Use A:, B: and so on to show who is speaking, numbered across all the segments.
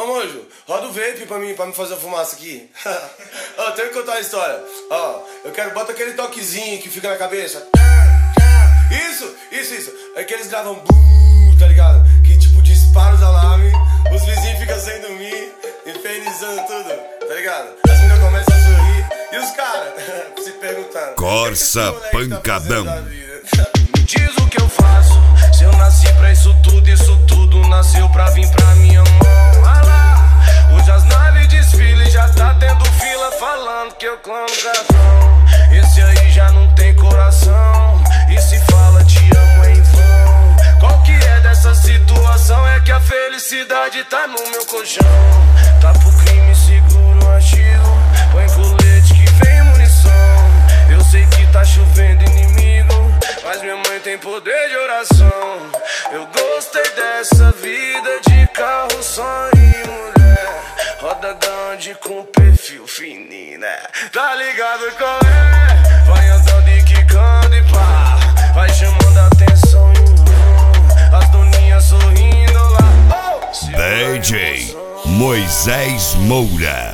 A: Ô, Mojo, roda o vape pra mim fazer a fumaça aqui. Ó, tenho que contar uma história. Ó, eu quero, bota aquele toquezinho que fica na cabeça. Isso. É que eles gravam tá ligado? Que tipo dispara os alarmes, os vizinhos ficam sem dormir, infernizando tudo, tá ligado? As meninas começam a sorrir e os caras se perguntando:
B: Corsa Pancadão.
A: Me diz o que eu faço, se eu nasci pra isso tudo nasceu pra vir pra minha mão. Ah lá, hoje as naves desfilam, já tá tendo fila falando que eu clamo cartão. Esse aí já não tem coração, e se fala te amo em vão. Qual que é dessa situação? É que a felicidade tá no meu colchão. Tá pro crime, seguro o artigo, põe colete que vem munição. Eu sei que tá chovendo inimigo, mas minha mãe tem poder de oração. Eu gostei dessa vida de carro, sonho e mulher. Roda grande com perfil fininho, né? Tá ligado qual é? Vai andando e quicando e pá, vai chamando a atenção as doninhas sorrindo lá.
B: DJ Moisés Moura.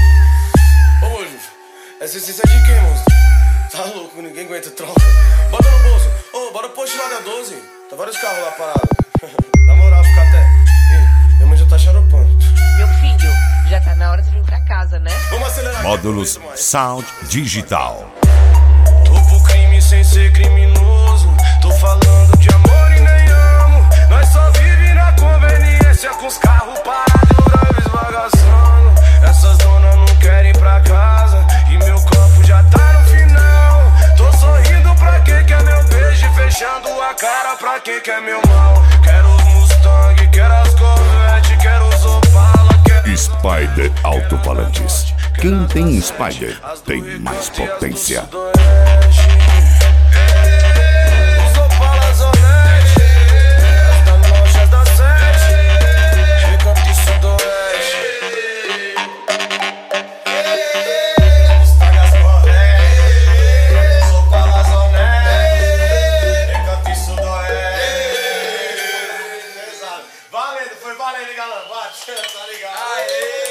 A: Ô, Mojo, essa essência é de quem, monstro? Tá louco, ninguém aguenta troca. Bota no bolso. Ô, bora post lá da 12. Tá vários carros lá parados. Na moral, fica até. Ih, minha mãe já tá xaropando.
C: Meu filho, já tá na hora de vir pra casa, né?
A: Vamos acelerar.
B: Módulos Sound Digital.
A: Tô pro crime sem ser criminoso. Tô falando de amor e nem amo. Nós só vive na conveniência, com os carros parados, drives bagaçando. Essas donas não querem ir pra casa e meu copo já tá no final. Tô sorrindo pra quem quer meu beijo, fechando a cara pra quem quer meu mal. Quero os Mustang, quero as Corvette, quero os Opala, quero
B: Spider Altofalantes. Quem tem Spider tem mais potência.
A: os Opala Zonete, as da loja da 7, Recanto Sudoeste. Mustang as Corvette, os Opala Zonete, Recanto Sudoeste. Valendo, foi valendo, galera. Bate, tá ligado? Aê!